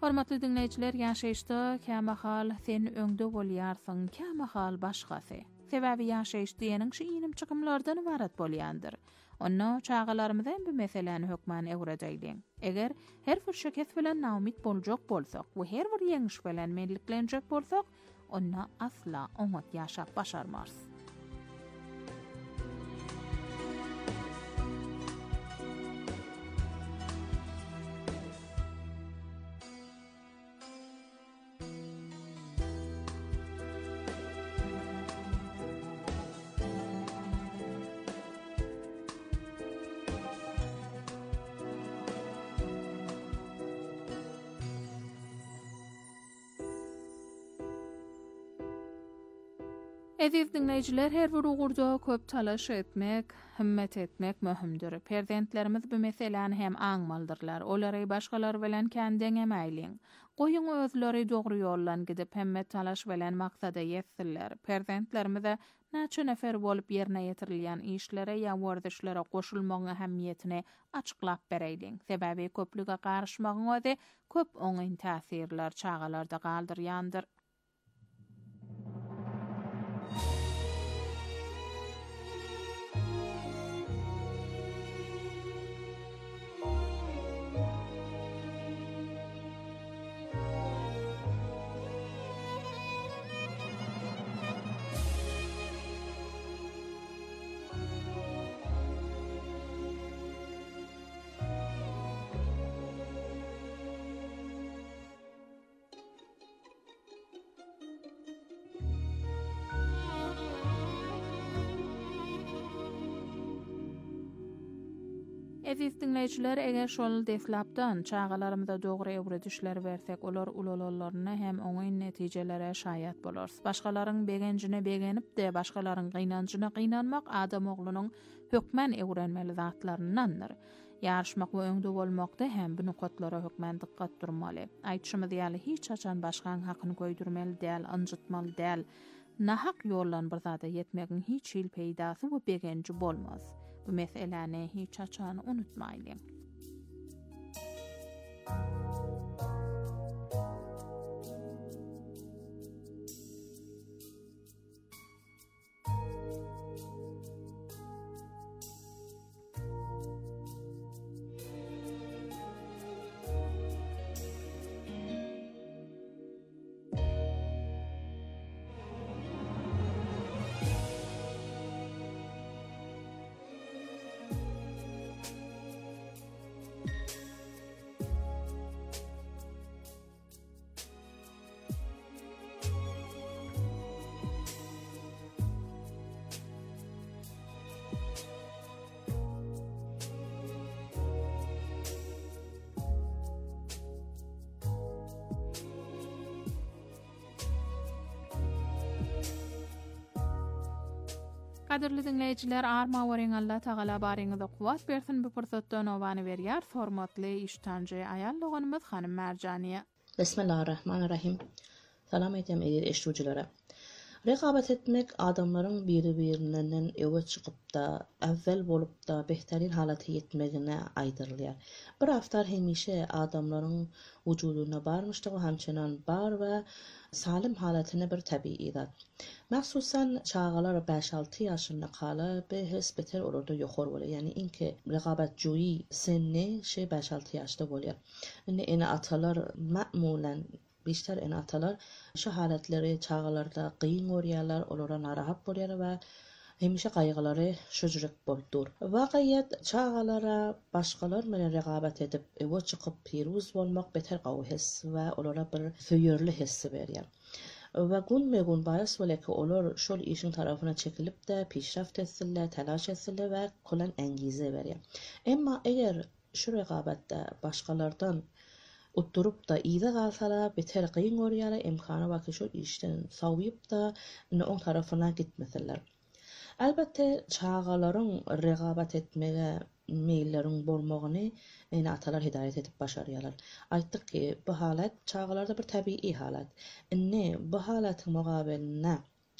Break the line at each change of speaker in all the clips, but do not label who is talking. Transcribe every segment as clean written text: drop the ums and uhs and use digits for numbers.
Hormatly dinleyijiler, ýaşaýyşda käme hal sen öňde bolýarsyň, käme hal başgasy. Sebäbi ýaşaýyş diýeniň şu inim çykymlardan ibarat bolýandyr. Onda çağalarymyza bu meseleni hökmän ewredýäň. Eger her bir şeket bilen naumit boljak bolsak we her bir ýeňiş bilen melliklenjek bolsak, onda asla umut ýaşap başarmaz. Aziz dinleyijiler, her bir ugurda köp talaş etmek, himmet etmek möhümdir. Perzentlerimiz bu meseleni hem aňmaldyrlar. Olary başgalar bilen kendiň emäýliň. Goýuň özleri dogry ýollan gidip himmet talaş bilen maksada ýetsinler. Perzentlerimize näçe nefer bolup ýerine ýetirilýän işlere ýa werdişlere goşulmagyň ähmiýetini açyklap bereýliň. Sebäbi köplüge garşmagyň özi köp oňyn täsirler çağalarda galdyrýandyr. Aziz dinleyijiler, eger şol deslapdan çağalarymyza dogry ewredişler bersek, olar ulalalaryna hem oňyn netijelere şaýat bolars. Başgalaryň begenjine begenip de başgalaryň gynanjyna gynanmak adam oglunyň hökmen ewrenmeli zatlaryndandyr. Ýarşmak we öňde bolmakda hem bu nukatlara hökmen dikkat durmaly. Aýtşymy diýäli hiç açan başgaň hakyny göýdürmeli däl, anjytmaly däl. Nahak ýollan bir zada ýetmegiň hiç hil peýdasy we begenji bolmaz. Bu meseleni hiç açan unutmaýlyň. Kadirli dinleyijiler, arma weriň Allah Taala baryňyza kuwat bersin. Bu pursatdan owany berýär hormatly iştanjy aýallygymyz Hanym Merjaniýa.
Bismillahirrahmanirrahim. Salam edem eşdüjilere. Rekabet etmek adamların biri-birinden öwe çykyp da, awvel bolup da behtärin halaty ýetmegine aýdyrylýar. Bir haftar hemişe adamların wujuduna barmışdygy hamçynan bar we salim halatyny bir tabii zat. Mahsusan çağalar 5-6 ýaşynda kala behis beter orada ýokar bolýar. Yani inki rekabetjoý senni 5-6 ýaşda bolýar. Ene atalar ma'mulan Beşler en atalar şu halatları çağalarda kıyın oryalar, olara narahat bolýar ve hemişe kaygıları şüjürek boldur. Vaqiyat çağalara başkalar bilen rekabet edip ewe çykyp piruz bolmak beter gawy his ve olara bir söýürli hissi berýär. Ve gün bayas bolýar ki olar şol işin tarafına çekilip de pişraft etsinler, telaş etsinler ve kulan engize berýär. Emma eger şu rekabette başkalardan utdurup da iyide kalsalar beter kıyın oryalar imkanı var ki şu işten sawyıp da on tarafına gitmeseler. Elbette çağaların rekabet etmeye meýillerin bolmagyny ene atalar hidayet edip başarýarlar. Aýtdyk ki bu halat çağalarda bir tabii halat. Bu halatyň mugabeline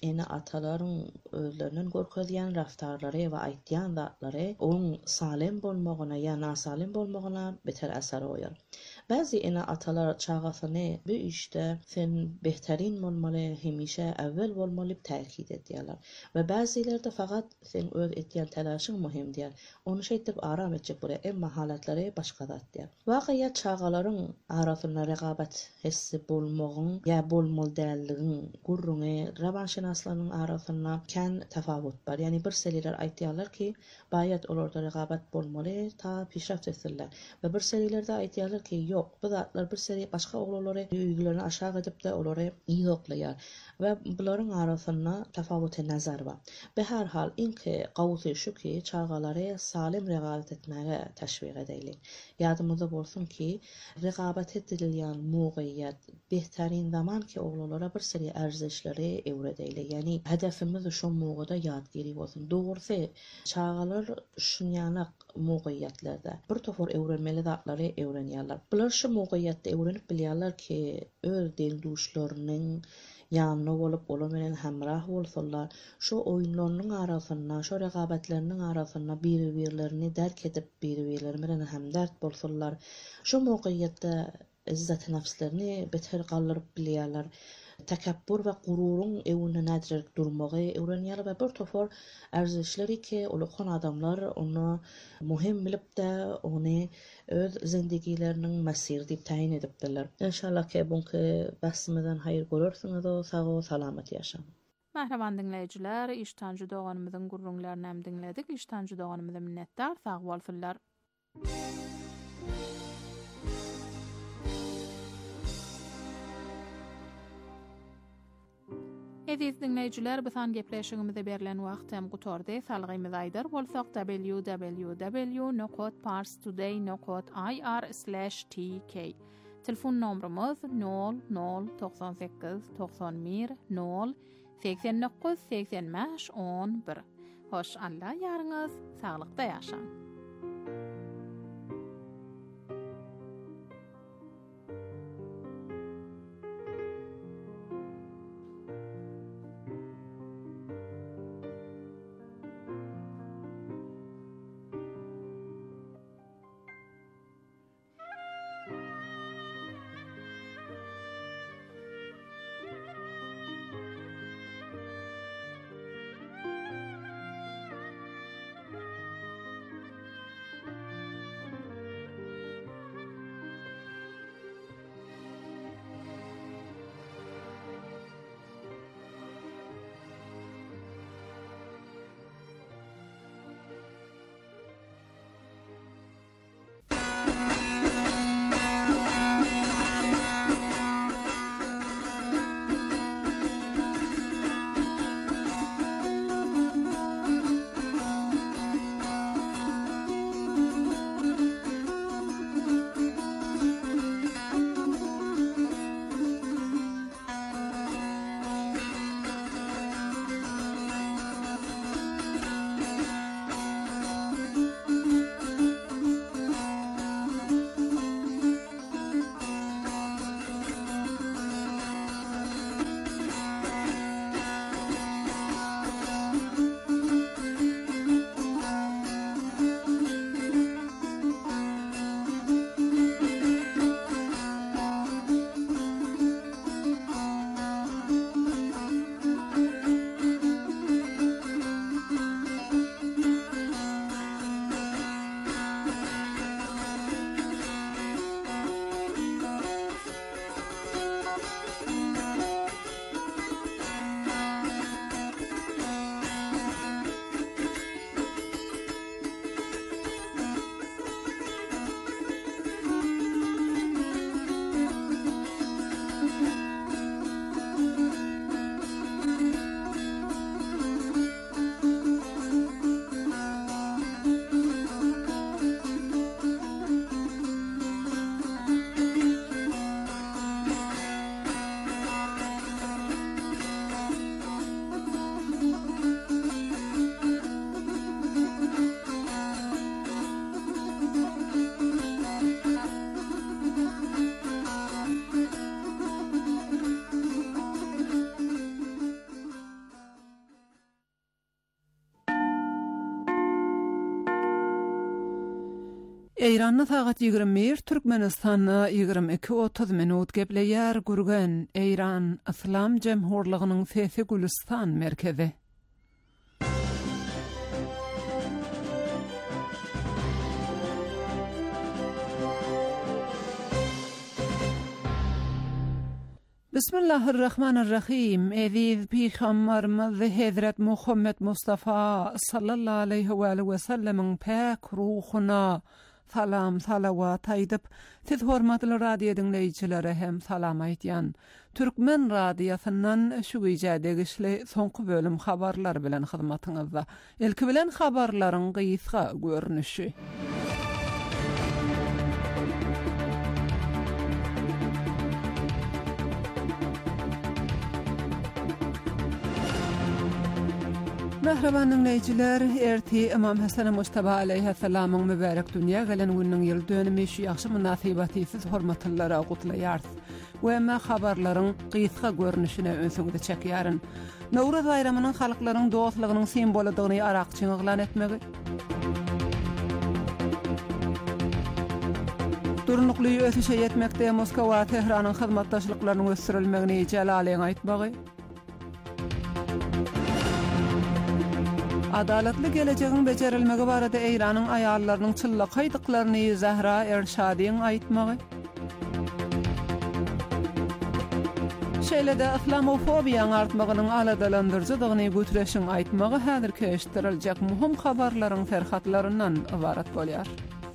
ene ataların özlerinden görkezýän raftarlary we aýtýan zatlary oň salym bolmagyna ýa nasalym bolmagyna beter äsär goýar. Bäzi ene atalar çagasyny bu işte sen behtärin bolmaly, hemişe äwwel bolmaly täkid edýärler. We bäzilerde faqat sen öz etýän telaşyň muhim diýär. Onu şeýtip aram etjek bolýar, emma halatlary başga zat diýär. Wagya çagalaryň arasynda rekabet hissi bolmagyň ýa bolmaly däldigiň gurruny rawanşynaslaryň arasynda kän tafawut bar. Ýani bir seriler aýtýarlar ki, baýat olarda rekabet bolmaly, ta pişraft etsinler. We bir serilerde aýtýarlar ki, ýok, bu zatlar bir seri başga oglary ýüýgülerini aşağı edip de olary iyi oklaýar. We bularyň arasynda tafawut nazar bar. Be her hal inki gawsy şu ki, çagalary salim rekabet etmäge teşwik edýärler. Ýadymyzda bolsun ki, rekabet edilýän mowqyýat behtärin zaman ki oglalara bir seri erzişleri ewredýärler. Ýani hedefimiz şu mowqyda ýadgyry bolsun. Dogrusy çagalar şunýanyk mowqyýatlarda bir tofor ewrenmeli zatlary ewrenýärler. Bular şu mowqyýatda ewrenip bilýärler ki, öz dengduşlarynyň ýanyna bolup olar bilen hemrah bolsalar, şu oýunlarynyň arasynda, şu rekabetleriniň arasynda bir-birlerini derk edip bir-birleri bilen hemdert bolsalar, şu mowqyýatda izzet nefslerini beter gallyryp bilýärler. Takabbur we gururuň ewine nädirek durmagy öwrenýärler we bir tofor erzişleri ki ulukhan adamlar onu muhim bilip de onu öz zindigileriniň mesir diýip taýin edipdiler. İnşallah ki bunky bahsimizden haýır görürsiňiz, sag we salamat ýaşaň.
Mähreban dinleýijiler, iştanjy doganymyzyň gurrunlaryny hem dinledik. İştanjy doganymyza minnetdar, sag bolsunlar. Ediz dinleyijiler, bisan gepleşigimizde berilen wagt hem gutordy. Salgymyz aýdar bolsak www.parstoday.ir/tk. Telefon nomrumuz 0098 91 0 89 85 11. Hoş Allah ýaryňyz saglykda ýaşaň.
Eýranyň sagat 21, Türkmenistanyň 22:30 minut gepleýär gürgen Eýran Islam Jemhurlygynyň sesi Gülistan merkezi. Bismillahirrahmanirrahim. Aziz Peygamberimiz Hazret Muhammed Mustafa sallallahu aleyhi ve sellem'in pak ruhuna salam salavat aýdyp, siz hormatly radio dinleýiçilere hem salam aýtýan. Türkmen radiosundan şu güýjädegişli soňky bölüm habarlar bilen hyzmatyňyzda. Ilki bilen habarlaryň gysga görnüşi. Merhaba dinleyijiler, erti Imam Hasan Mustafa aleyhi salamyň mübarek dünýä gelen günüň ýyl dönümi şu ýaxşy munasabatysyz hormatlylara gutlaýar. We ma habarlaryň gysga görnüşine öňsüňde çekýäryn. Nowruz baýramynyň halklaryň dostlygynyň semboldygyny arakçyň ýyglan etmegi. Durnukly ösüşe ýetmekde Moskwa we Tehranyň hyzmatdaşlyklarynyň ösürilmegini jalalaýan aýtmagy. Adalatly gelecegiň bejerilmegi barada Eýranyň aýallarynyň çylla gaýdyklaryny Zahra Erşadiň aýtmagy. Şeýlede islamofobiýaň artmagynyň aladalandyrjydygyny götüreşiň aýtmagy häzir keşdiriljek muhim habarlaryň ferhatlaryndan ibarat bolýar.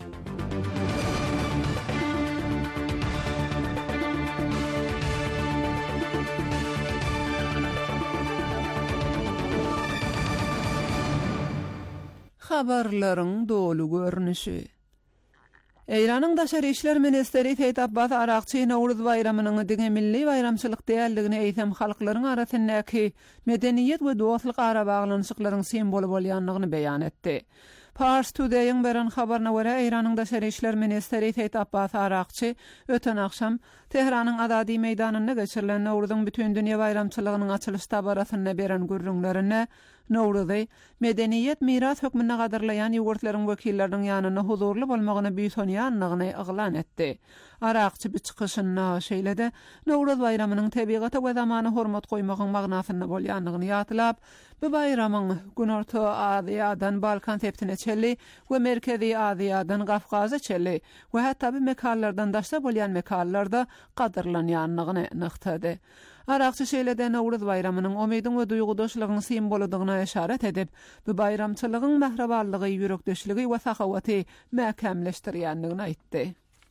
Habarlaryň dolu görnüşi. Eýranyň Daşary işler ministeri Seyit Abbas Arakçy Nowruz bayramynyň diňe milli bayramçylyk däýerligini eýsem halklaryň arasyndaky medeniýet we dostlyk ara baglanyşyklaryň semboly bolýanlygyny beýan etdi. Pars Today'ın beren habarına göre Eýranyň Daşary işler ministeri Seyit Abbas Arakçy öten akşam Tehranyň Azady meýdanyna geçirilen Nowruzyň bütün dünýä bayramçylygynyň açylyş tabarasyna beren gürrüňlerine Nowruzy medeniýet miras hökmüne gadarlayan ýogurtlaryň wekilleriniň ýanyna huzurly bolmagyny büýsonýanlygyny yglan etdi. Arakçy bir çykyşynda şeýlede Nowruz bayramynyň tebigaty we zamana hormat goýmagyň magnasyny bolýanlygyny ýatlap, bu bayramyň Günorta Aziýadan Balkan septine çelli we Merkezi Aziýadan Gafgaza çelli we hatda bu mekanlardan daşda bolýan mekanlarda gadarlanýanlygyny nyktady. Arakçy şeýlede Nowruz bayramynyň umydyň we duýgudaşlygyň sembolydygyna işaret edip, bu bayramçylygyň mehrebanlygy, ýürekdeşligi we sahawaty mäkämleşdirýänligini aýtdy.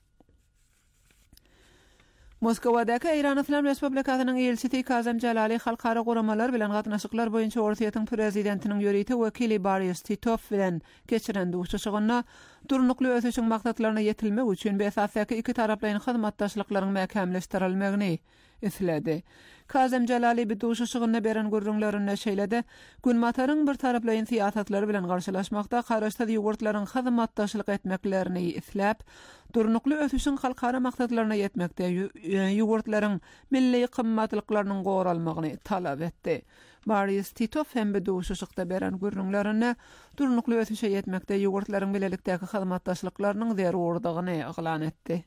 Moskowadaky Eýran Islam Respublikasynyň elçisi Kazem Jalali halkara goramalar bilen gatnaşyklar boýunça Ortaýatyň prezidentiniň ýöriti wekili Boris Titov bilen geçiren duşuşygyna durnukly ösüşiň maksatlaryna ýetilmek üçin besasaky iki taraplaryň hyzmatdaşlyklaryň mäkämleşdirilmegini isledi. Kazem Jalali bir duşuşygyna beren gürrüňlerine şeýlede günmataryň bir taraplaryň siýasatlary bilen garşylaşmakda garaşda ýogurtlaryň hyzmatdaşlyk etmeklerini isläp, durnukly ösüşiň halkara maksatlaryna ýetmekde ýogurtlaryň milli gymmatlyklarynyň goralmagyny talap etdi. Boris Titov hem bir duşuşykda beren gürrüňlerine durnukly ösüşe ýetmekde ýogurtlaryň bilelikdäki hyzmatdaşlyklarynyň zerurdygyny yglan etdi.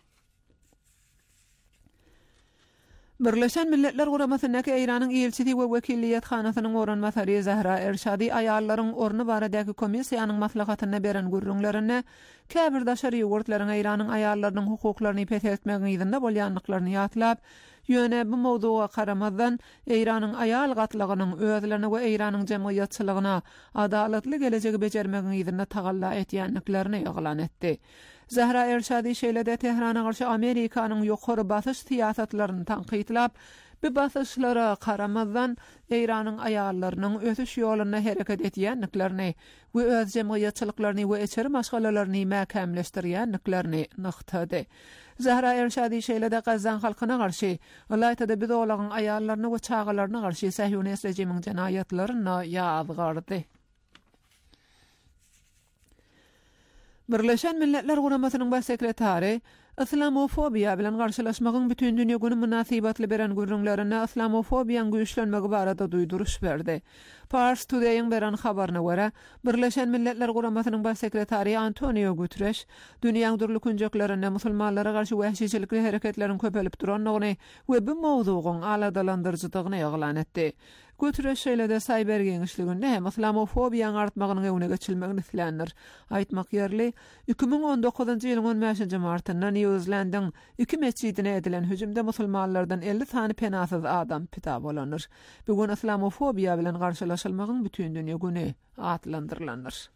Birleşen Milletler Guramasyndaki Eýranyň elçisi we wekilliýet hanasynyň oranmasary Zahra Erşadi aýallaryň orny baradaky komissiýanyň maslahatyna beren gürrüňlerine käbir daşary ýogurtlaryň Eýranyň aýallarynyň hukuklaryny petletmegi ýerinde bolýanlyklaryny ýatlap, ýöne bu mowduga garamazdan Eýranyň aýal gatlygynyň özlerine we Eýranyň jemgyýetçiligiне adalatly gelejegi bejermegi ýerinde tagalla etýänliklerini ýyglan etdi. Zahra Erşadi şeýlede Tehrana garşy Amerikanyň ýokary basyş siýasatlaryny tanqidlap, bu basyşlara garamazdan Eýranyň aýallarynyň ösüş ýoluna hereket etýänliklerini we öz jemgyýetçiliklaryny we içeri maşgalalaryny mäkämleşdirýänliklerini nyktady. Zahra Erşadi şeýlede Gazan halkyna garşy Alaýtada biz olagyň aýallaryny we çağalaryny garşy Sahyonist rejimiň jinaýatlaryny ýazgardy. Birleşen Milletler Guramasynyň baş sekretary Islamofobiýa bilen garşylaşmagyň bütün dünýä güni münasibatly beren gürrüňlerine islamofobiýanyň güýçlenmegi barada duýduruş berdi. Pars Today'ın beren habaryna görä, Birleşen Milletler Guramasynyň baş sekretary Antonio Guterres dünýäň durly künjeklerinde musulmanlara garşy wahşiçilikli hereketleriň köpelip duranlygyny we bu mowzugyň aladalandyrjydygyny ýaglan etdi. Guterres şeýle-de cyber geňişliginde hem islamofobiýanyň artmagynyň öňüne geçilmegini islenir. Aýtmak ýerli, 2019-njy ýylyň 15-nji martynda New Zealandyň 2 mescidine edilen hüjümde musulmanlardan 50 sany penasyz adam pita bolanır. Bugun islamofobiýa bilen garşylaşylmagyň bütün dünýä güni atlandyrlanır.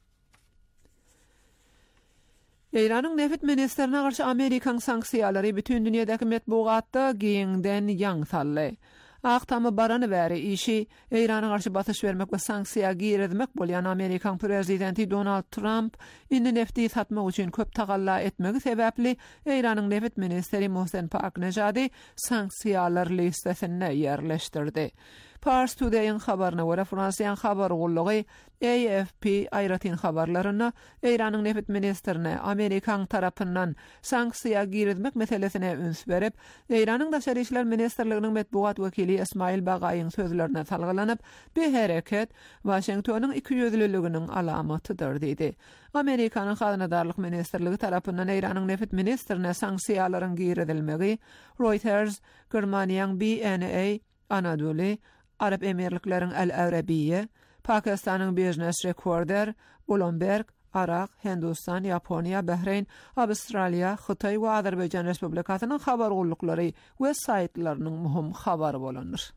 Eýranyň neft ministerine garşy Amerikaň sanksiýalary bütün dünýädäki metbuatda giňden ýaň saldy. Aqtamı barany bäri işi Eýrana garşy batyş bermek we sanksiýa giýermek bolýan Amerikaň prezidenti Donald Trump indi nefti satmak üçin köp tagalla etmegi sebäpli Eýranyň neft ministeri Mohsen Paknejady sanksiýalar listesine ýerleşdirdi. Pars Today'ın habaryna görä Fransiýanyň habar gullugy AFP aýratyn habarlaryna Eýranyň neft ministerine Amerikaň tarapyndan sanksiýa giýermek meselesine üns berip, Eýranyň daşary işler ministerliginiň metbuat wekili Ismail Bagaýyň sözlerine salgylanyp, bu hereket Washingtonyň ikiýüzlüliginiň alamatydyr diýdi. Amerikanyň Hazynadarlyk ministerligi tarapyndan Eýranyň neft ministerine sanksiýalaryň giýerilmegi Reuters, Germaniýanyň BNA, Anadolu, Arap Emirlikleriň El-Arabiyye, Pakistanyň Business Recorder, Bloomberg, Araq, Hindistan, Yaponiya, Bahreyn, Avustraliya, Xitay we Azerbaýjan Respublikasynyň habar gullukları we saytlarynyň muhim habary bolanır.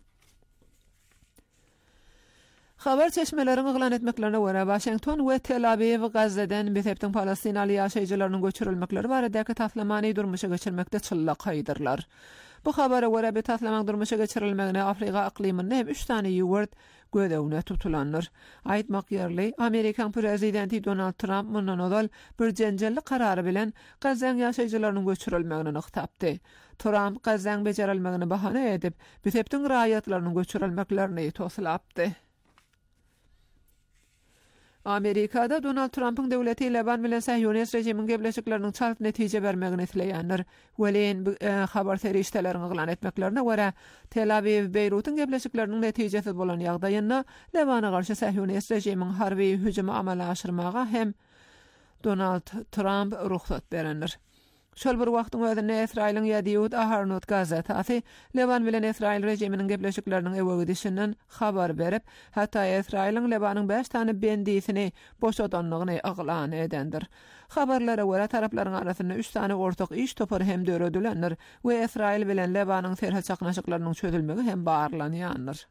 Habar çeşmeleriň yglan etmeklerine görä Washington we Tel Aviv Gazzadan betepden Palestinaly ýaşaýjylarynyň göçürilmekleri baradaky taslamany durmuşa geçirmekde çyllak haýdyrlar. Bu habara görä bu taslamak durmuşa geçirilmegine Afrika iqliminde hem 3 tane ýurt gödäwne tutulanlar. Aýtmak ýerli, Amerikaň prezidenti Donald Trump mundan ozal bir jenjelli karary bilen Gazzaň ýaşaýjylarynyň göçürilmegini ykdapdy. Trump Gazzaň bejerilmegini bahane edip, betepden raýatlarynyň göçürilmeklerini toslapdy. Amerikada Donald Trump'ın döwleti Leban bilen Sahyonist rejimiň gebleşikleriniň çalyp netije bermegini isleýänler. Welen habar terişdelerini yglan etmeklerine görä Tel Aviv Beýrutyň gebleşikleriniň netijesi bolan ýagdaýynda Lebana garşy Sahyonist rejimiň harby hüjümi amala aşyrmaga hem Donald Trump ruhsat berenler. Şol bir wagtyň özünde Israýlyň Yediot Aharonot gazetasy Leban bilen Israýl rejiminiň gebleşikleriniň ewe gidişinden habar berip, hatda Israýlyň Lebanyň 5 tane bendisini boşadanlygyny yglan edendir. Habarlara görä taraplaryň arasynda 3 tane ortak iş topary hem döredilenler we Israýl bilen Lebanyň serhat çaknaşyklarynyň çözülmegi hem barlanýandyr.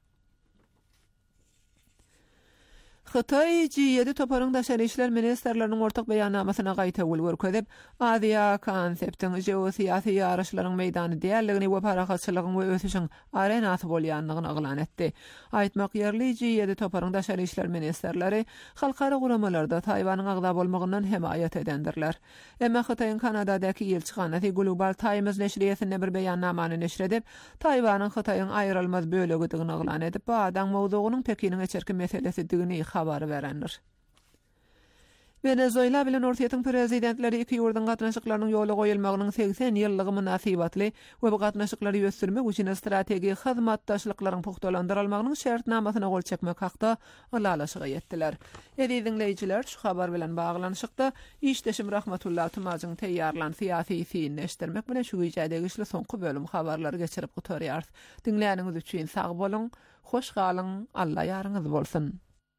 Xitay G7 toparyň daşary işler ministerleriniň ortak beýannamasyna gaýta görkezip, Aziýa konseptiň geosiýasy ýaraşlaryň meýdany diýerligini we parahatçylygyň we ösüşiň arenasy bolýanlygyny yglan etdi. Aýtmak ýerli G7 toparyň daşary işler ministerleri halkara guramalarda Taýwanyň agda bolmagyndan hemaýat edendirler. Emma Xitaýyň Kanadadaky elçixanasy Global Times neşriýetine bir beýannamany neşr edip, Taýwanyň Xitaýyň aýrylmaz bölegidigini yglan edip, bu adam mowzugynyň Pekiniň içerki meselesidigini habar berenler. Venezuela bilen Ortaýatyň prezidentleri iki ýurdun gatnaşyklarynyň ýoly goýulmagynyň 80 ýyllygy münasibatly we bu gatnaşyklary ýösürmek üçin strategik hyzmatdaşlyklaryň puhtalandyrylmagynyň şertnamasyna gol çekmek hakda alalaşyga ýetdiler. Dinleýijiler, şu habar bilen baglanyşykda işdeşim Rahmatullah Tumazyň teýýarlan syýasy fiýinleşdirmek bilen şu güýjäde güçli soňky bölüm habarlary geçirip gutarýar. Dinleýäniňiz üçin sag bolun, hoş galyň, Allah ýaryňyz bolsun.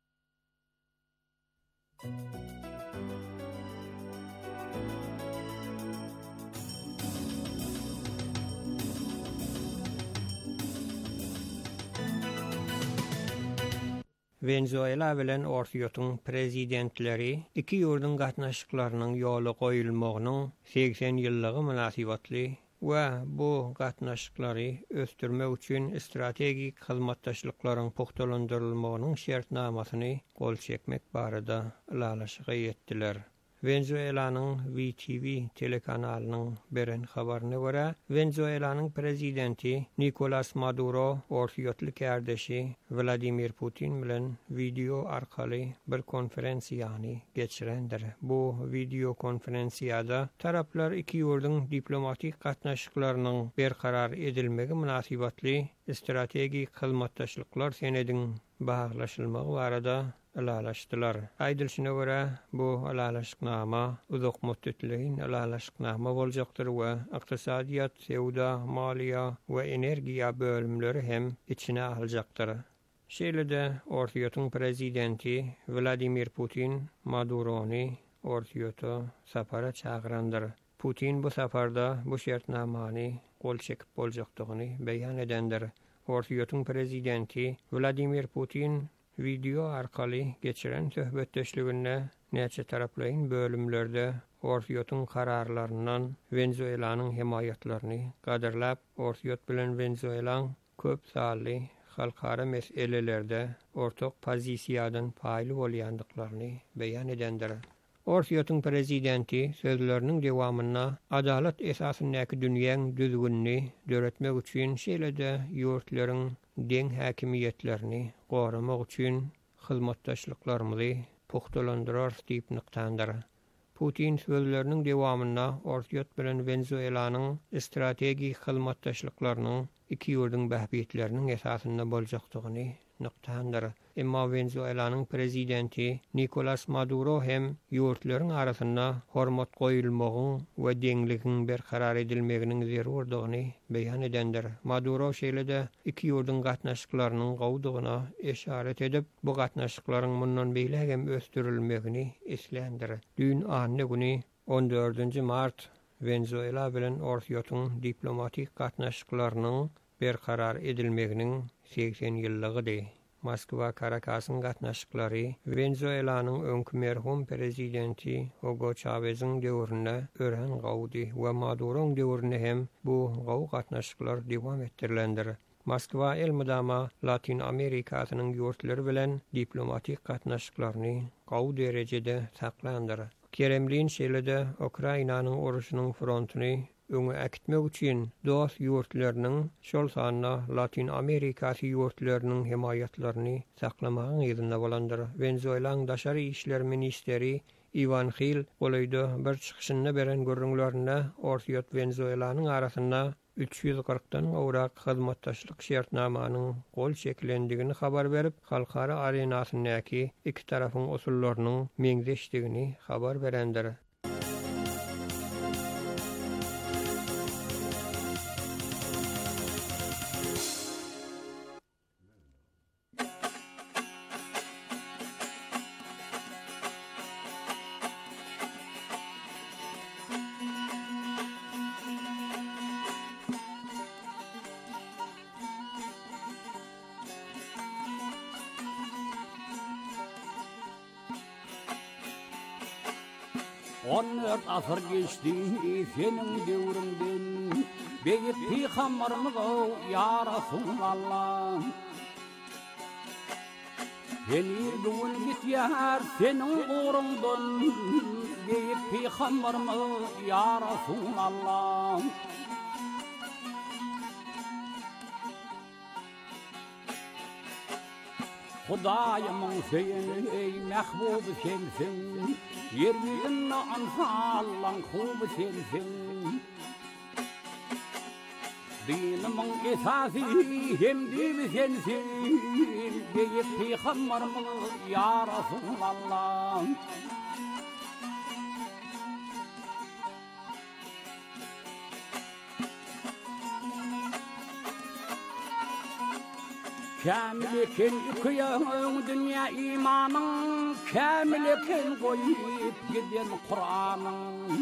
Venezuela bilen Ortaýatyň prezidentleri iki ýurdun gatnaşyklarynyň ýoly goýulmagynyň 80 ýyllygy münasibatly we bu gatnaşyklary östürmek üçin strategik hyzmatdaşlyklaryň puhtalandyrylmagynyň şertnamasyny gol çekmek barada alalaşyga ýetdiler. Venezuela'nın VTV telekanalynyň beren habaryna görä, Venezuela'nın prezidenti Nicolas Maduro ortaýotly kärdeşi Vladimir Putin bilen video arkaly bir konferensiýany geçirendir. Bu video konferensiýada taraplar iki ýurduň diplomatik gatnaşyklarynyň berkarar edilmegi münasibatly strategik hyzmatdaşlyklar senediň baglaşylmagy barada alalaşdylar. Aýdylyşyna görä, bu alalaşyknama uzak müddetliň alalaşyknama boljakdyr we ykdysadyýat, sewda, maliýa we energiýa bölümleri hem içine aljakdyr. Şeýle-de ortaýotyň prezidenti Vladimir Putin Madurony ortaýota sapara çagyrandyr. Putin bu saparda bu şertnamany gol çekip boljakdygyny beýan edendir. Ortaýotyň prezidenti Vladimir Putin video arkaly geçiren söhbetdeşliginde näçe taraplaryň bölümlerde ortaýotyň kararlaryndan Venezuela'nyň himayatlaryny gadarlap, ortaýot bilen Venezuela'ň köp sally halkara meselelerde ortak pozisiýadan paýly bolýandyklaryny beýan edendir. Ortaýotyň prezidenti sözleriniň dewamyna adalet esasyndaky dünýäň düzgünini döretmek üçin şeýle-de ýurtlaryň deň häkimiýetlerini goramak üçin hyzmatdaşlyklarymyzy puhtalandyrar diýip nyktandyr. Putin sözleriniň dewamyna ortaýot bilen Venezuela'nyň strategik hyzmatdaşlyklarynyň iki ýurduň bähbetleriniň esasynda boljakdygyny nyktandyr. Emma Venezuela'nyň prezidenti Nicolas Maduro hem ýurtlaryň arasynda hormat goýulmagyň we deňligiň berkarar edilmeginiň zerurdygyny beýan edendir. Maduro şeýle-de iki ýurduň gatnaşyklarynyň gowdygyna eşaret edip, bu gatnaşyklaryň mundan beýlegem östürilmegini eslendir. Dün anny güni 14 mart Venezuela bilen ortaýotyň diplomatik gatnaşyklarynyň berkarar edilmeginiň 80 ýyllygydy. Moskwa Caracas'ın gatnaşyklary Venezuela'nyň öňkü merhum prezidenti Hugo Chávez'iň döwründe ören gowdy we Maduro'ň döwründe hem bu gow gatnaşyklar dewam ettirilendir. Moskwa elmydama Latin Amerikasynyň ýurtlary bilen diplomatik gatnaşyklaryny gow derejede saklandyr. Kremlin şeýle-de Ukrainanyň uruşynyň frontuny öňe äkitmek üçin dost ýurtlarynyň şol sanyna Latin Amerikasy ýurtlarynyň himayatlaryny saklamagyň ýerinde bolandyr. Venezuela'nyň daşary işler ministeri Ivan Gil goýda bir çykyşyny beren görüňlerinde ortaýot Venezuela'nyň arasynda 340-dan owrak hyzmatdaşlyk şertnamanyň gol çekilendigini habar berip, halkara arenasyndaky iki tarapyň usullarynyň meňzeşdigini habar berendir.
Onlar asır geçti senin devründen, beyip peygamberimiz o ya Resulallah. Beni bugün gitýär senin uğrundan, beyip peygamberimiz ya Resulallah. Hudaýymyň seni ey mehbub sensin, yeryüzünde anfalan kubu sensin. Dinimin esası hem dini sensin, deyip peygamberimiz ya Resulallah. Kamil-eken ýüküýän dünýä imanyň, kamil-eken goýup giden Kur'anyň.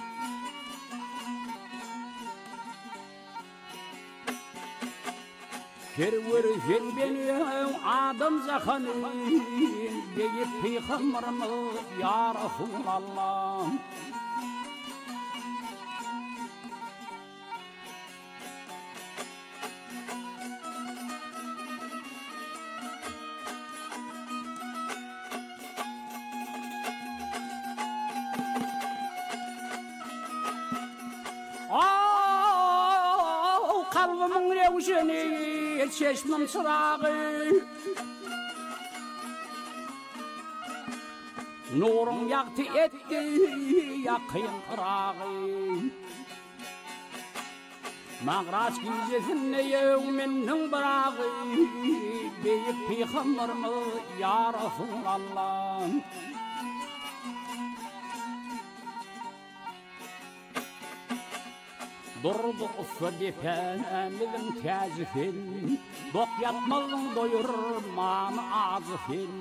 Kerwerjen beni adam zahany, diýip peygamberimiz ya Resulallah. kalbimin revşeni çeşmem çırağı nurun yaktı etti yakayım kırağı mağraç gizesinde yevminin bırağı beyik peygamberimi ya Resulallah durdu ufadi pemizin tazifin dok yatmalın doyurmam azifin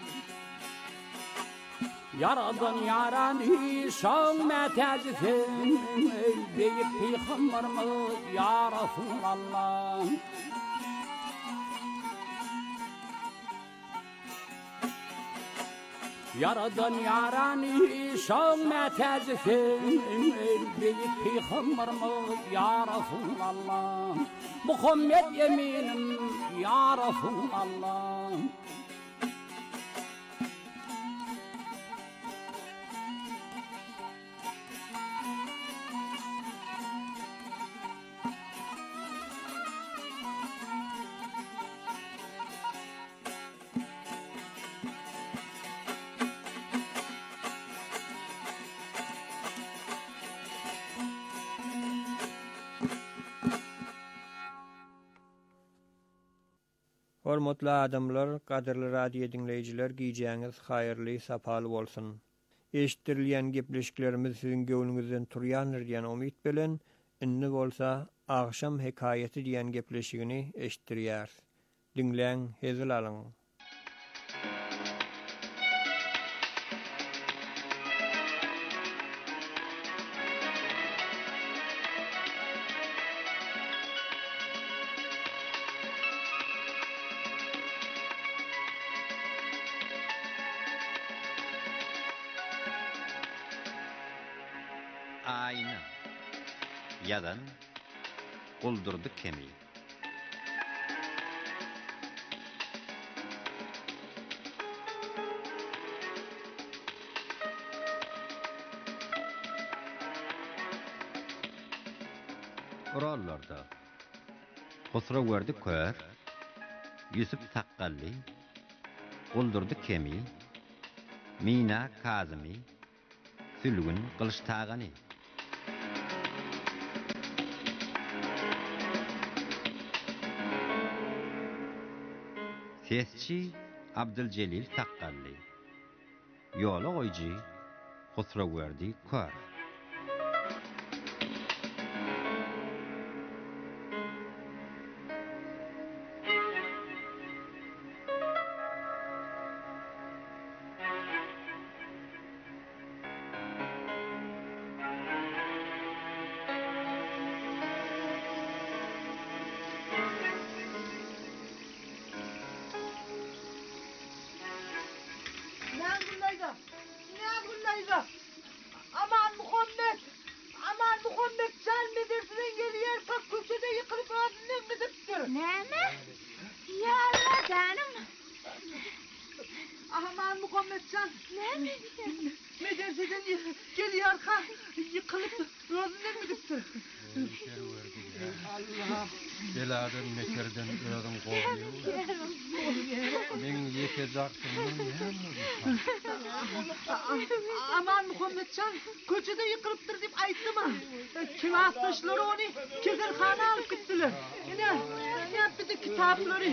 yaradan yarani şağme tazifin beyik peygamberimi ya Resulallah yaradan yarani şağme tazifin beyik peygamberimi ya Resulallah Muhammed eminim ya Resulallah
Hormatly adamlar, gaderly radio dinleyijiler, giýjäňiz haýyrly, sapaly bolsun. Eşitirilýän gepleşiklerimiz siziň göwnüňizden turýandyr diýen umyt bilen, inni bolsa agşam hekaýeti diýen gepleşigini eşitdirýär. Dinleň, hezil alyň.
Ayna yadan Guldurdy kemi Orallarda Hosrawerdi kör Yusuf Saqqalli Guldurdy kemi Mina Kazimi Sülgün Qılıçtağani Sesçi Abdülcelil Saqqalli Yola goýjy Hosrawerdi kör
Aman Muhammed can medreseden geliyor tak köşede yıkılıp ağzından gidiptir.
Näme? Ya Allah canım.
Aman Muhammed can.
Näme?
Medreseden geliyor ka yıkılıp ağzından gidiptir. Allah.
Beladan mekerden öýüň goýuyor. Men ýeke zartynyň
Aman Muhammed can köşede yıkılıptır dip aýtdyma. Kim aslaşlary onu kezelhana alıp gitdiler. Ene bizi kitaplary.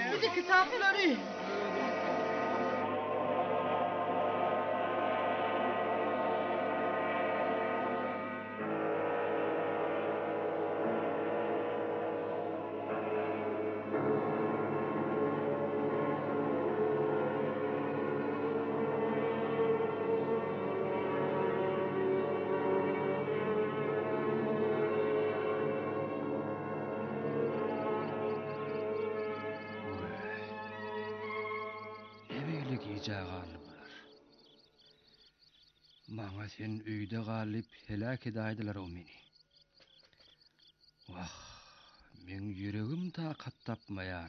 galyplar. Maňa sen öýde galyp helak edaýdylar o meni. Wah, men ýüregim takat tapmaýar.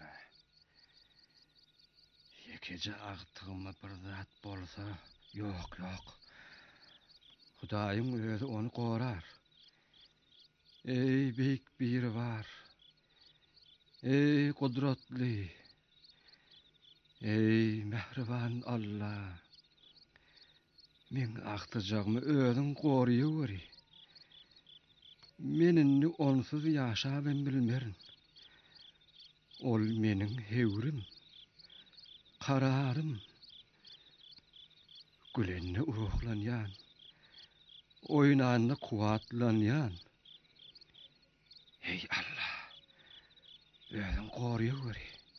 Ýekeje agtygyma bir zat bolsa, ýok. Hudaýym özi onu gorar. Ey beýik biri var. Ey kudretli, ey mehriban Allah, men aktıjagmy özüň goruýa. Menini onsuz ýaşaban bilmerin. Ol meniň hewrim, kararym. Gülenni uruklanýan, oýnanny kuwatlanýan. Ey Allah, özüň goruýa.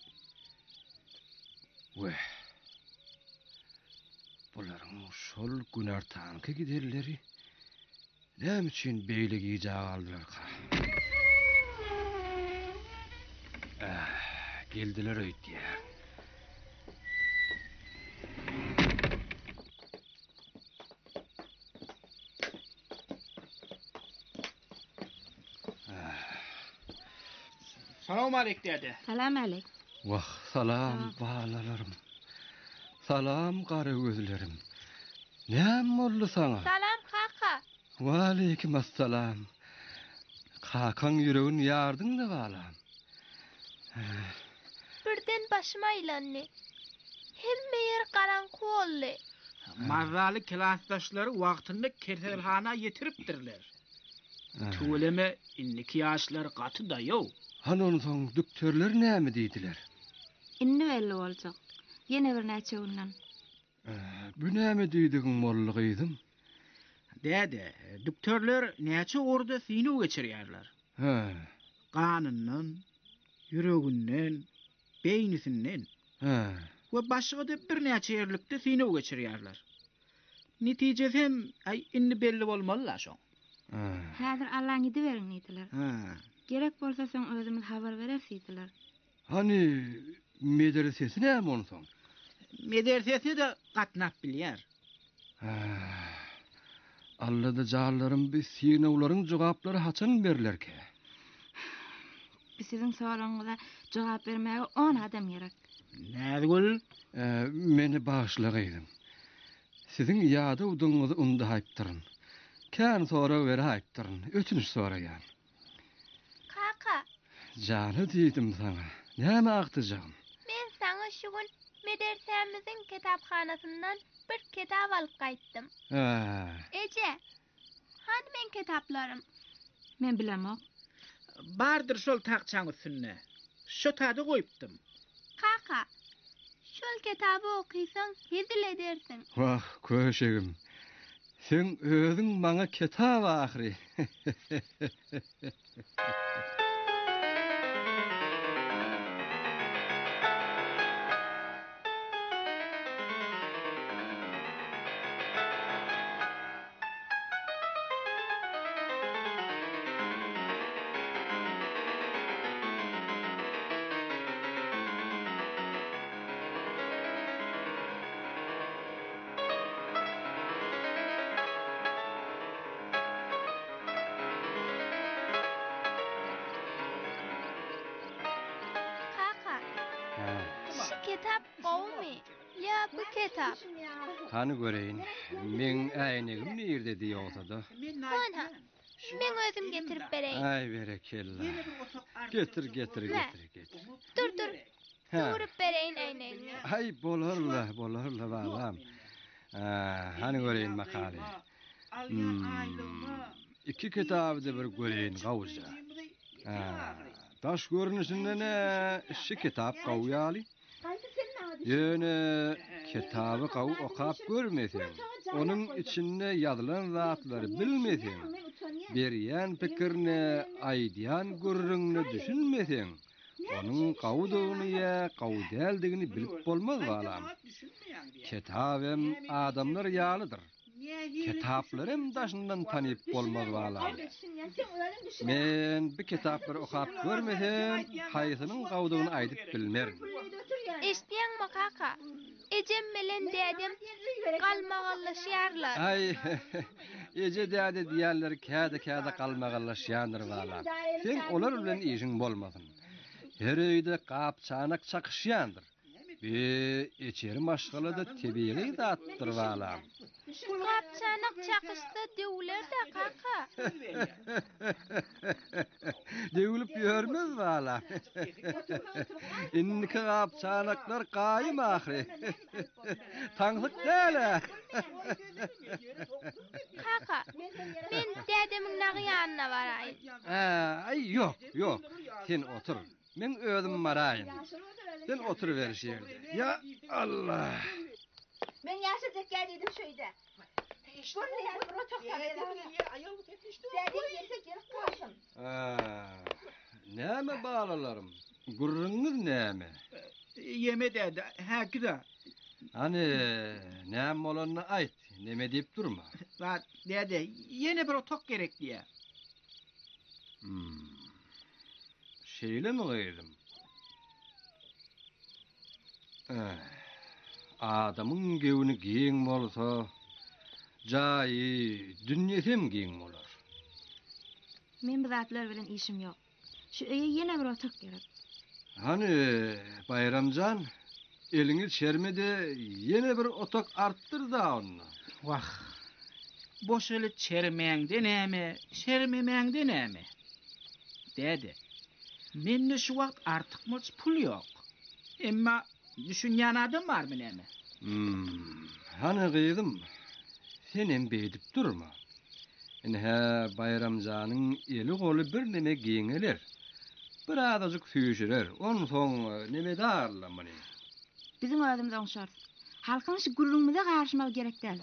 Weh, bularyň şol güner taňky giderleri näme üçin beýle giýjak aldylar ka? Geldiler öýtýär.
Salam aleyk dede.
Salam aleyk.
Wah, salam balalarym. Salam gara gözlerim. Näme boldy saňa?
Salam kaka.
Wa aleykum assalam. Kakaň ýüregini ýardyň da balam.
Birden başyma aýlandy. Hemme ýer garaňky boldy.
Mazzaly klasdaşlary wagtynda kertelhana ýetiripdirler. Tuğleme inniki ýaşlary gaty da ýok.
Hanon soň düktörler näme diýdiler?
Inni belli boljak. Ýene bir näçe günden.
Bu näme diýdigiň mollygyydym?
Dede, düktörler näçe orada sinu geçirýärler. Ganyndan, ýüreginden, beýnisinden. We başga da bir näçe ýerlikde sinu geçirýärler. Netijesi hem inni belli bolmaly şoň.
Häzir Allaň gidiberin diýdiler. Gerek bolsa soň özümiz habar berersidiler.
Hani medresesi näme onu soň?
Medresesi de gatnap bilýär.
Allada jarlarym bir sinowlaryň jogaplary haçan berlerke?
Siziň soraňyza jogap bermäge 10 adam gerek.
Nädgül?
Meni bağışlagyydym. Siziň ýada uduňyzy unda haýpdyryn. Kän sora ber haýpdyryn, ötünüş soraýan.
Kaka.
Jany diýdim saňa. Näme aktyjagym?
Men saňa şu gün medresemizin kitaphanasyndan bir kitap alyp gaýtdym. Ece, hany men kitaplarym? Men bilemok.
Bardyr şol taqçaň üstüne. Şo taýda goýupdym.
Kaka, şol kitaby okuysaň hezil edersiň.
Wah, köşegim. Sen özüň maňa kitap ahry.
Kitap gowmy? Ya bu kitap?
Hany göreýin. Men äýnegim nerede diýýorsa-da.
Men özüm getirip bereýin.
Ay berekella. Getir.
Dur. Durup bereýin äýnegimi.
Ay bolarlar balam. Hany göreýin makaly. İki kitabda bir göreýin gawja. Taş görünüşinden işi kitap gawýaly. Ýöne kitabı gaw okap görmeseň, onuň içinde ýazylan zatlary bilmeseň, berýän pikirni aýdýan gurrunny düşünmeseň, onuň gawdygyny ýa gawdäldigini bilip bolmaz balam. Kitabym adamlar ýalydyr. Kitaplarym daşyndan tanyp bolmaz balam. Men bu kitapları okap görmesem, haýsynyň gawdygyny aýdyp bilmerim.
Eşdiýäňmi kaka? Ejem bilen dädem galmagallaşýarlar.
Ay, eje däde diýerler käde galmagallaşýandyr balam. Sen olar bilen işiň bolmasyn. Her öýde gapçanak çakışýandyr. Eçeri maşgalada tebiği dağıttır balam.
Gapçanak çakışsa döwler da kaka.
Degülüp görmez wala. İnniki gap çanaklar gaýym ahry. Taňlyk däle.
Kaka, men dädemiň nagyanyna baraýyn.
Ay yok. Sen otur. Men özüm baraýyn. Sen otur berişýär. Ya Allah.
Men ýaşy tekär dedim şöýde. Şonu ýa bir otak taýýan. Dädem gelse gelip gaşym.
Näme balalarym? Gurruňyz näme?
Yeme dädi, häkide.
Hani näme bolanyny aýt, neme diýip durma.
Wa dädi, ýene bir otak gerek diýe.
Şeýle mi gaýdym? Adamyň gewini giň bolsa, jaýy, dünýesem giň bolar.
Men bu zatlar bilen işim ýok. Şu öýe ýene bir otak gerek.
Hani Bayramjan, eliňi çermede ýene bir otak artdyr da onu.
Wah. Boş eli çermeňde näme, çermemäňde näme? Dädi. Mende şu wagt artykmyş pul ýok. Emma düşünýän adam barmy näme?
Hani gaýdym. Senem beýdip durma. Inha Bayramjanyň eli goly bir neme giňeler. Bir adajuk süýşeler. On soň neme darlamany.
Bizim adamyz oňşar. Halkyň şu gurrunmyza garşymak gerek däl.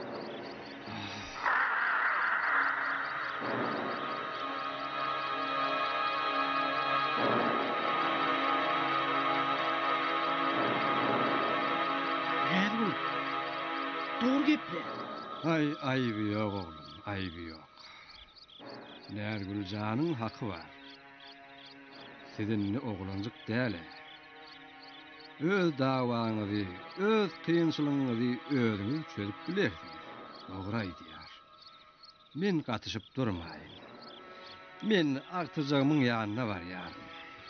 Doğru gepli.
Ayıbı yok oğlum, ayıbı yok. Nergülcanın hakkı var. Sizinle oğlancık değil. Öz davanızı, öz kıyınçılığınızı özünüz çözüp bilersiniz. Doğray diyar. Men katışıp durmayın. Men artıcağımın yanına var yarın.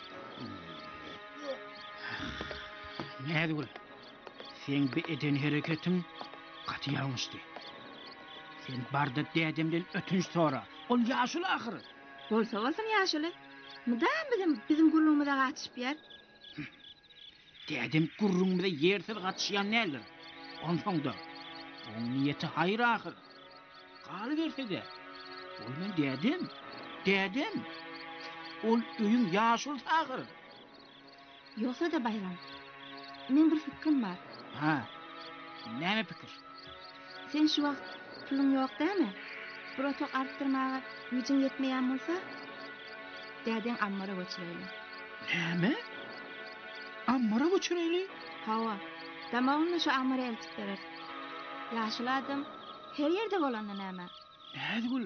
Nergül, sen bir eden hareketin katı yanlıştı. Sen barda dädemden ötünç sonra, ol ýaşul ahyry.
Bolsa bolsam ýaşuly. Mudam bizim gurrunmyza gaçyp ýer.
Dädem gurrunmyza ýersil gaçýan nädir? Onsoňda. Oň niýeti haýır ahyr. Galy berse-de. Ol men dädem. Ol öýüň ýaşul ahyr.
Ýoksa da Bayram. Men bir fikrim bar.
Ha. Näme pikir?
Sen şu wagt pulun ýok däme? Bir otak artdyrmaga güýjüň ýetmeýän bolsa, däden ammara göçüreýli.
Näme? Ammara göçüreýli?
Hawa. Damagyny şu ammara eltip berer. Ýaşul adam her ýerde bolanda näme?
Nädgül?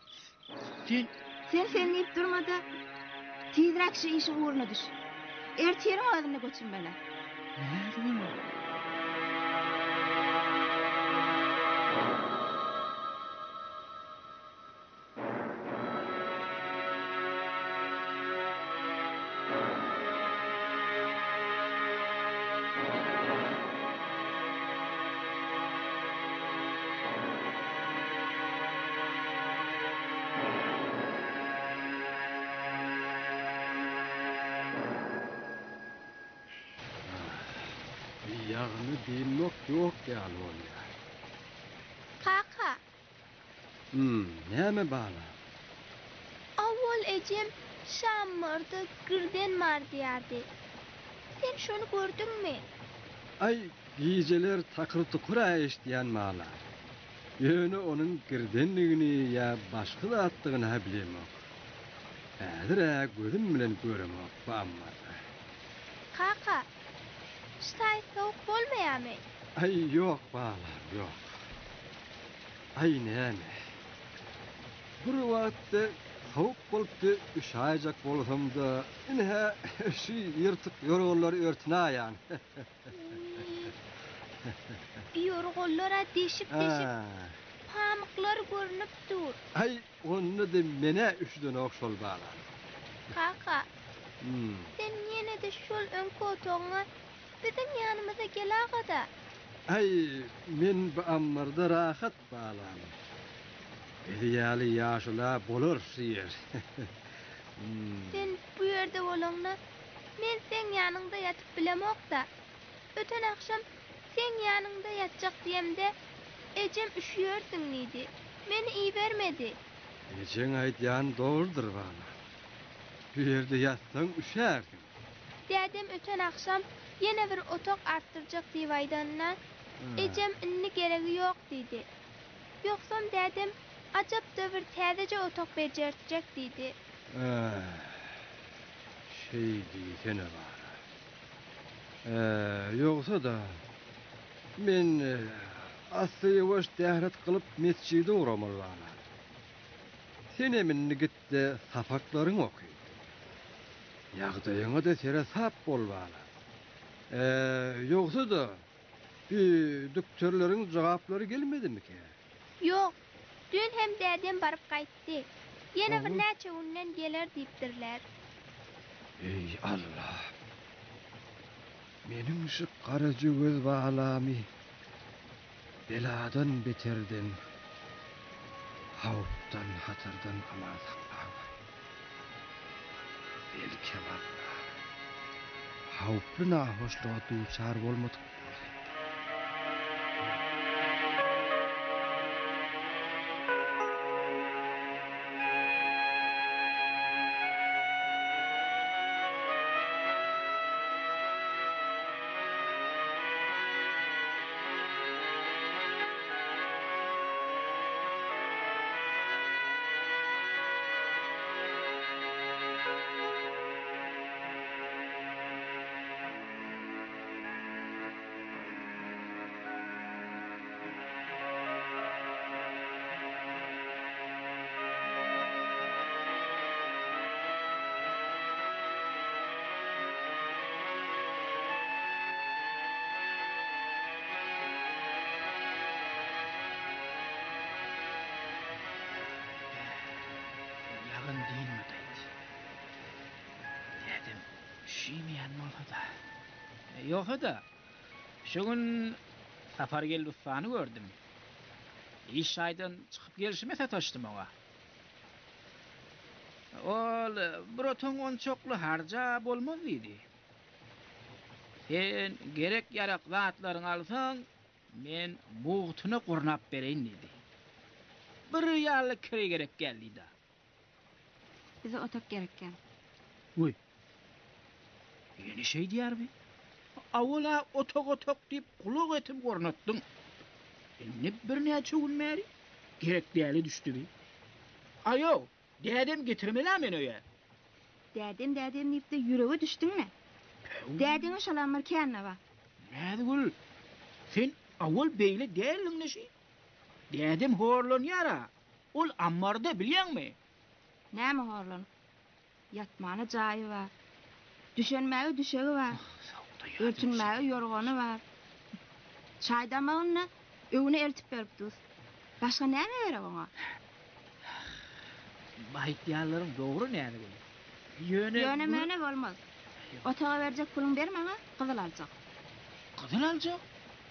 Sen diýip durmada, tizrak şu işi uğruna düş. Ertiýerim adyny göçürmeli.
Nädgül?
Ýagny diýmek ýok ýaly bolýar.
Kaka.
Näme bala?
Awwal ejem şammarda girden mar diýärdi. Sen şonu gördüňmi?
Ay, gijeler takırtı kura eşdiýän mala. Ýöne onun girdenligini ýa başga zatdygyny bilemok. Häzir gözüm bilen göremek bammar.
Kaka. Ştaý soğuk bolmaýarmy?
Ay yok balam, yok. Ay näme? Bir wagtda soğuk bolupdy, üşaýjak bolsam da, inha şu ýyrtyk ýorgollary örtünäýän.
Ýorgollara deşip pamyklar görünüp dur.
Ay, onu da mene üşden okşol balam.
Kaka. Sen ýene de şol öňkü otagyňa bizim ýanymyza gelagada.
Ay, men bu ammarda rahat balam. Ýaly ýaşula bolar şiýer.
yerde bolanyna men sen ýanynda ýatyp bilemokda. Öten akşam sen ýanynda ýatjak diýemde ejem üşüýördiň nidi. Meni iyi vermedi.
Ejen aýdýan dogrudur bana. Bu ýerde ýatsaň üşärdiň.
Dädem öten akşam ýene bir otak arttyrjak diýip aýdanna ejem inni geregi ýok diýdi. Ýoksam dädem ajapda bir täzeje otak bejertjek diýdi.
Şey diýsene bara. Ýogsa da men asly ýawaş dähret kylyp mesjide uramallar. Sen eminni gitde safaklaryň okuy. Ýagdaýyňa da sere sap bolmaly. Ýogsa da doktorlaryň jogaplary gelmedimi ki?
Ýok. Dün hem dädem baryp gaýtdy. Ýene bir näçe günden geler diýipdirler.
Ey Allah. Menin şu garajy göz balamy beladan beterden, hawpdan, hatardan amazaklar. Belki Allah. Hawply nahoşluğa duçar bolmadyk.
Ýok da. Şu gün safar gelip ussany gördüm. İş aýdan çykyp gelişime sataşdym oňa. Ol broton on çoklu harja bolmaz idi. Sen gerek yarak zatlaryň alsaň, men buğtuny gurnap bereýin dedi. Bir ýaly kire gerek geldi da.
Bize otak gerekken.
Uy. Yeni şey diýärbi? Awala otok diýip kulak etip gornatdyň. Ne bir näçe gün meri gerek diýeli düşdi. Ayo, dädem getirmeli meni öýe.
Dädem diýip de ýüregi düşdiňmi? Dädeňe şalamar känne ba.
Näde gül? Sen awal beýle däliň neşi? Dädem horlanýara. Ol ammarda bilýärmi?
Näme horlan? Yatmany jaýy bar. Düşenmäge düşegi bar. Örtünmäge yorgany bar. Çaýdamagyny öwüne eltip beripdiz. Başga näme berek oňa?
Baýtýarlaryň dogry näme gül?
Ýöne mene bolmaz. Otağa berjek pulyň bermäňe, gyzyl aljak.
Gyzyl aljak?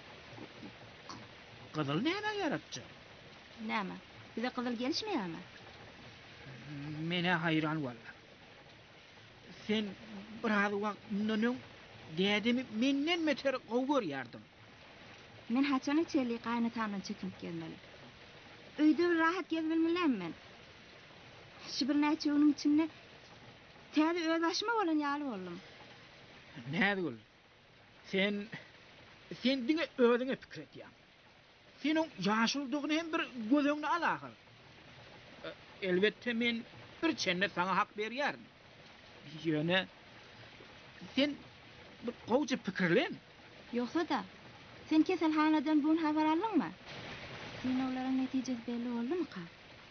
Gyzyl näme yaratjak?
Näme? Bize gyzyl gelişmeýärmi?
Mene hayran walla. Sen bir wagt nönüň dädemi menden meter gowgur ýardyň.
Men haçany çeli gaýnatamdan çekip gelmeli. Öýde bir rahat gezbilmelem men. Şu bir näçe günüň içinde täze öz başyma bolan ýaly boldum.
Näde gül? Sen diňe özüňe pikir etýär. Seniň ýaşyldygyny hem bir gözüňde alakyr. Elbette men bir çenne sana hak berýärdim. Ýöne sen bir gowjy pikirlen.
Ýoksa da sen keselhanadan bun habar aldyňmy? Sinowlaryň netijesi belli boldymy ka?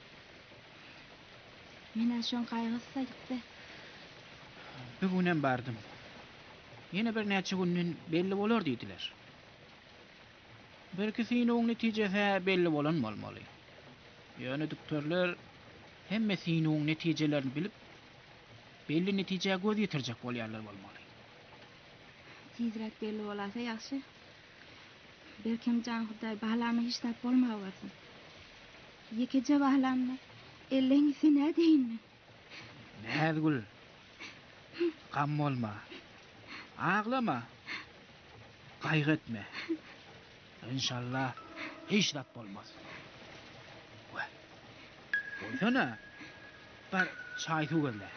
Menen şoň gaýgysy ýykdy.
Bugünem bardım. Ýene bir näçe günden belli bolar diýdiler. Belki sinowň netijesi belli bolan bolmaly. Ýöne doktorlar hemme sinowň netijelerini bilip belli netije göz ýetirjek bolýarlar bolmaly.
Tezrek belli bolasa ýaxşy. Belkim can Hudaý bahlamy hiç tap bolmagy bolsun. Ýekece bahlammy elleňisi näde diýinmi?
Näde gül? Gam olma. Ağlama. Kaygı etme. İnşallah hiç zat bolmaz. Koysana. Bir çay su geldi.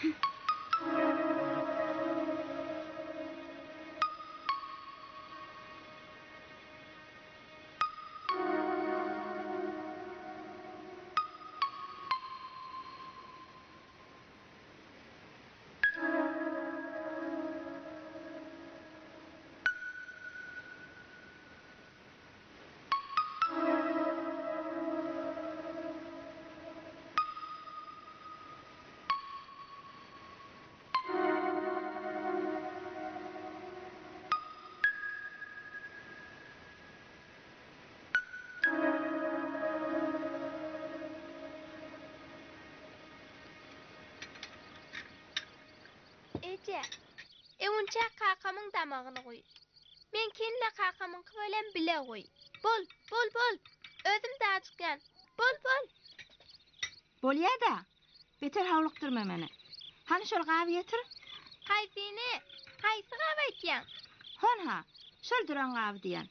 Ece, evunca kakamın damağını koy. Men kinle kakamın kıvelen bile koy. Bol. Özüm de açıkken. Bol.
Bol ya da. Beter havlıktırma meni. Hani şol kahve getir?
Haysini, haysı kahve etyen.
Hon ha, şol duran kahve diyen.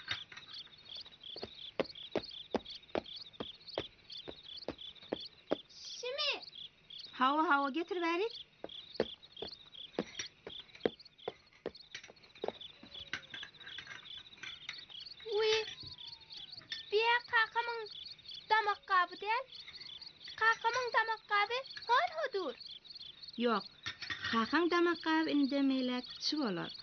Şimdi.
Hava getir verik.
Kakamın damak kabı değil. Kakamın damak kabı hon hudur.
Yok. Kakan damak kahve indemeylek çı bolar.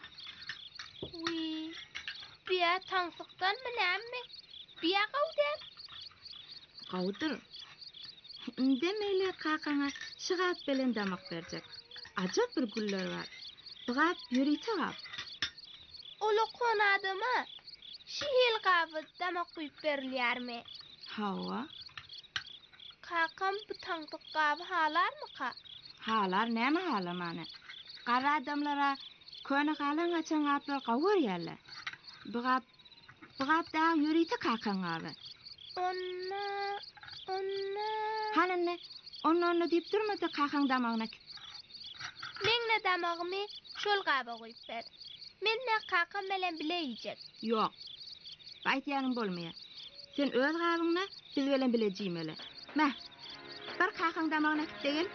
Biya tansıktan mı näme? Biya qawdan.
Qawdır. Indemeylek kakana şıgat belen damak berjek. Ajab bir güller var. Bıgap yürüyte gap.
Olu konadı mı? Şihil qabı damak kuyup berilýärmi?
Hawa.
Kakam bu tansık qabı halar mı ka?
Halar näme halamany? Qara adamlara köne qalan açan aplar qawur ýerler. Bıgap da yürüyte kakan abi.
Onna.
Hananne, onna deyip durmadı kakan damağına.
Meňne damağımı şol qaba goýup ber. Menne kakam bilen bile yiyecek.
Yok. Aytýanym bolmaýar. Sen öz gabyňna biz bilen bilejim ele. Meh. Bir kakan damağına gel.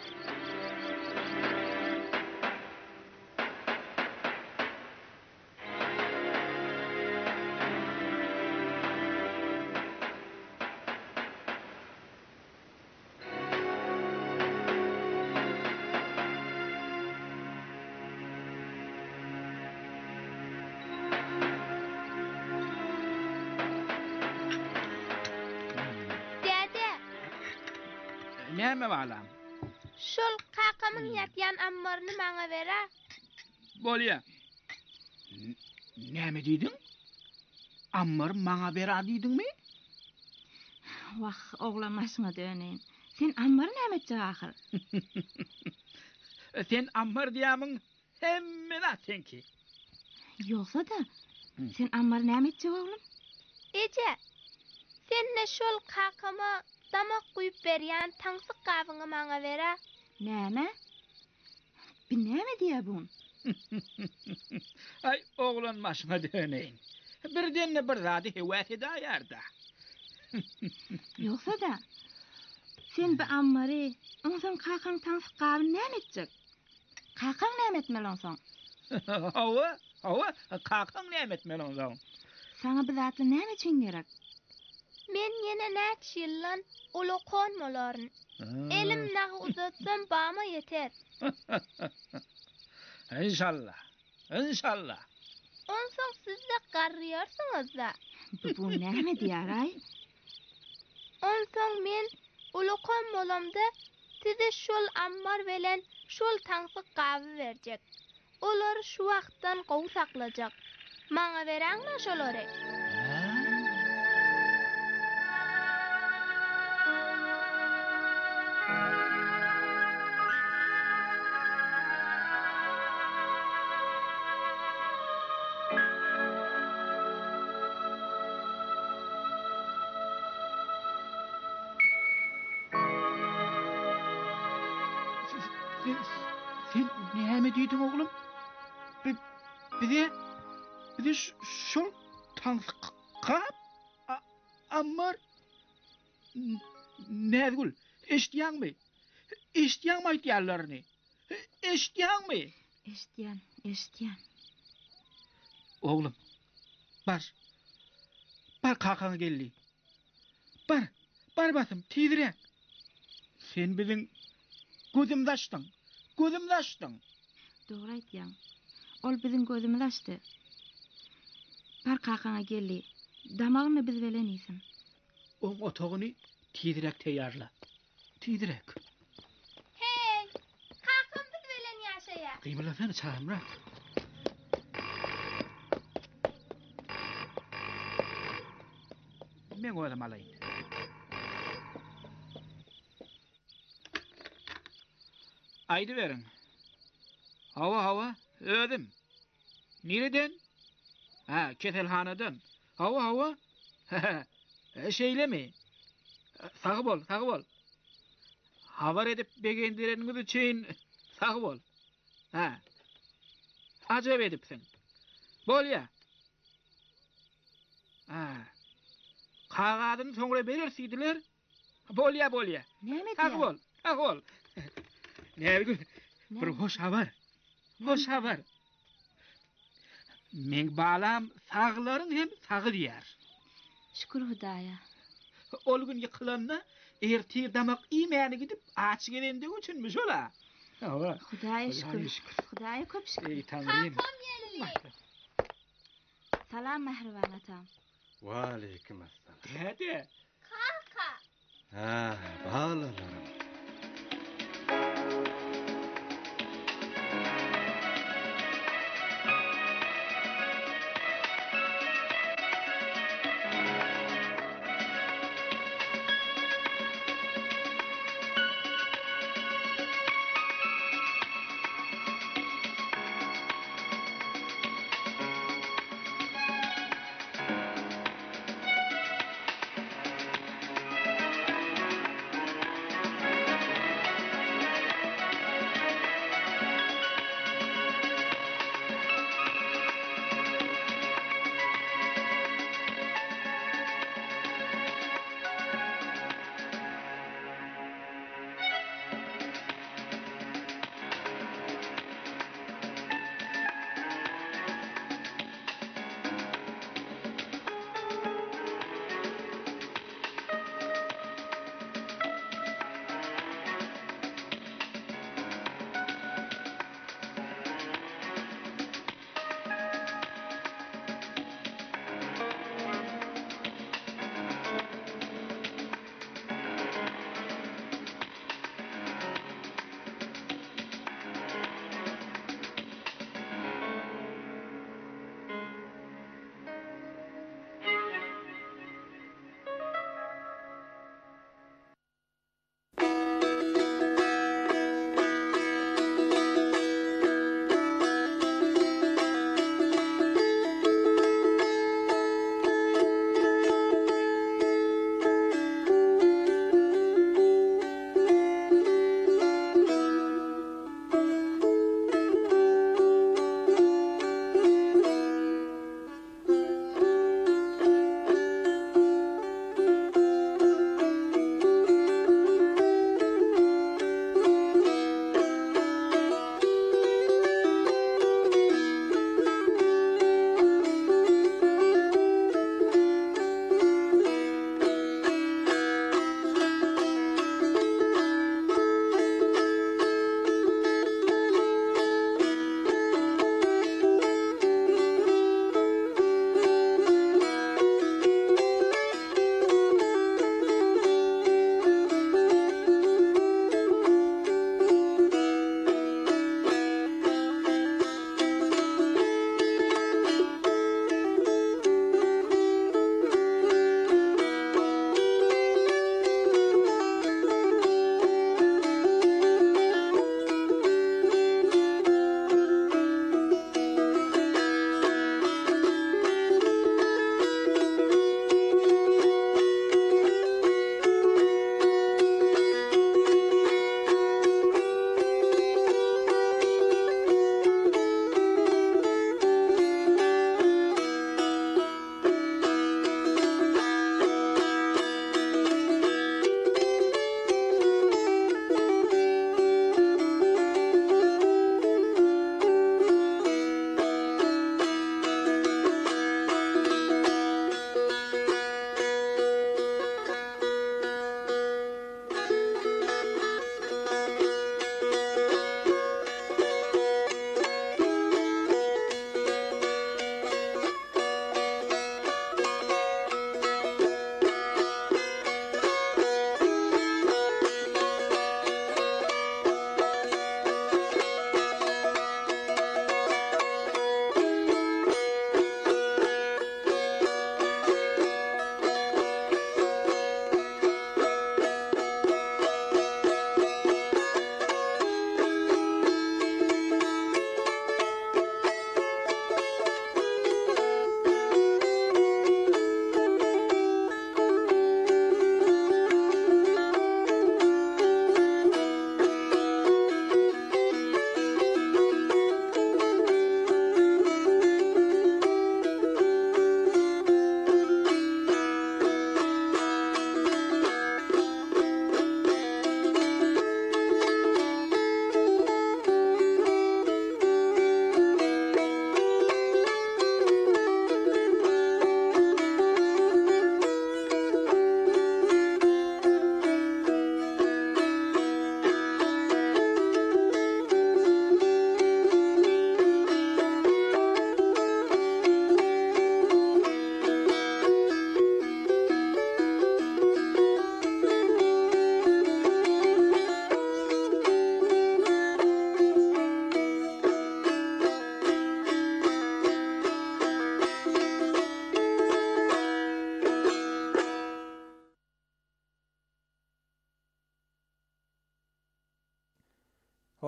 Näme balam?
Şol kakamın ýatýan ammaryny maňa bera.
Bolýa. Näme diýdin? Ammar maňa bera diýdiňmi?
Wah, oglanmaşyňa döneýin. Sen ammary näme etjek ahyr?
Sen ammar diýämiň hemmeni atenki.
Ýoksa da, sen ammary näme etjek oglum?
Ece, sen ne şol kakama damak kuyup berýän taňsyk gabyňy maňa bera.
Näme? Bir näme diýäbun?
Ay, oglanmaşyňa döneýin. Birden bir zady hewat edýärdi.
Ýoksa da, sen bir ammary, oňsoň kakan taňsyk gabyny näme etjek? Kakan näme etmeli oňsoň?
Hawa, kakan näme etmeli oňsoň?
Sana bir zatly näme üçin gerek?
Men ýene näç ýyllan ulu konmalaryn. Elim nagy uzatsam bama yeter.
İnşallah.
Onsoň siz de garrýarsyňyz da.
Bu näme diýär ay?
Onsoň men ulu konmalamda size şol ammar bilen şol taňsyk gaby berjek. Olar şu wagtdan gowy saklajak. Maňa beräňmi şolary?
Sen näme diýdiň oglum? Bir şol tanıkap ammar Nezgul eşdiyan mı? Eşdiyan mı aytýarlaryny? Eşdiyan mı?
Eşdiyan.
Oğlum, bar kakana geldi. Bar batım, tidirek. Sen bizim gözümde açtın.
Doğru aytýan. Ol bizim gözümüzi açtı. Bar kakana geldi. Damagyny biz belen isim.
O otogyny tidirek teýarla. Tidirek.
Hey, kakam biz belen ýaşaýar.
Gymylasana çağımra. Men oýlam alaýyn. Aýdy berin. Hava, ödüm. Nereden? Ketelhanadan. Hava. Şeyle mi? Sağı bol. Havar edip begendireniňiz üçin sağı bol. Acep edipsin. Bol ya. Kağadını sonra berersidiler. Bol ya. Sağı bol. Nergül. Bir hoş habar. Men balam sağlaryň hem sağı diýär.
Şükür Hudaýa.
Ol gün ýykylanna ertir damak iýmäni gidip aç gelende üçinmiş ola.
Hudaýa şükür. Hudaýa köp şükür.
Ey Tanrym.
Salam Mehriban atam.
Wa aleykum assalam.
Dede.
Kaka.
Balalarım.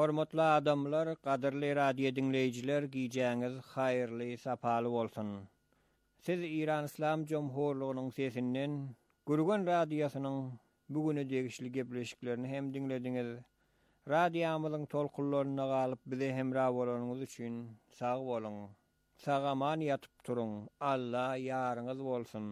Hormatly adamlar, qadirli radio dinleyijiler, giýjäňiz haýyrly, sapaly bolsun. Siz İran İslam Jomhurlugynyň sesinden Gürgen radiosynyň bugüne degişli gepleşiklerini hem dinlediňiz. Radiýamyzyň tolkunlaryna galyp bize hemra bolanyňyz üçin sag bolun. Sagaman yatyp turun. Allah ýaryňyz bolsun.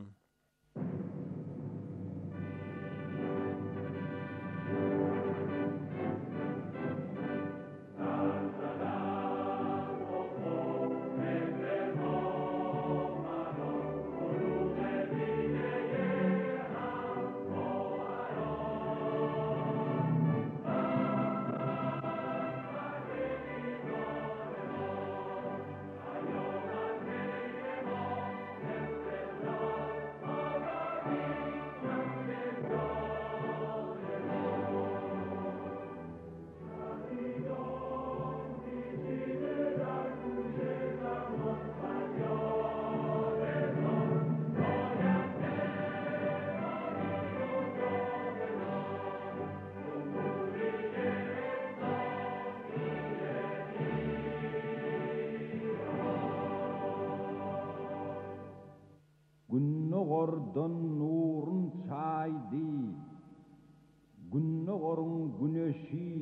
Günnogordan nurun çaydi, günnogorun güneşi,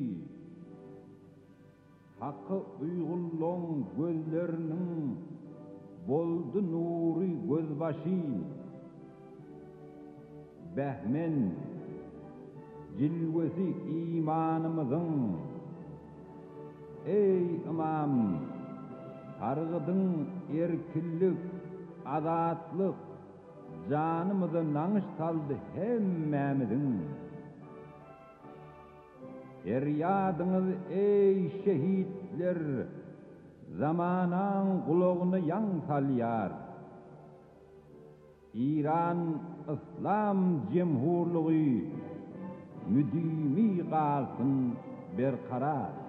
hakkı uygulluğun gözlerinin boldu nuri gözbaşı. Behmen, cilvesi imanımızın, ey imam, targıdın erkillik, azatlık, canımızı naňyş saldy hemmämizin. Feryadyňyz ey şehitler, zamanan gulagyny ýan salýar. İran İslam Jemhurlugy müdimi galsyn berkarar.